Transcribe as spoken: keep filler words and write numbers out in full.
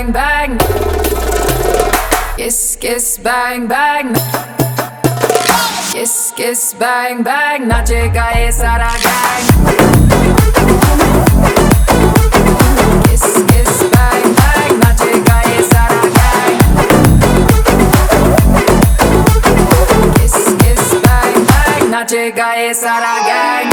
bang bang, kiss kiss bang bang, kiss kiss bang bang, नाचेगा ये सारा gang. Kiss kiss bang bang, नाचेगा ये सारा gang. Kiss kiss bang bang, नाचेगा ये सारा गैंग।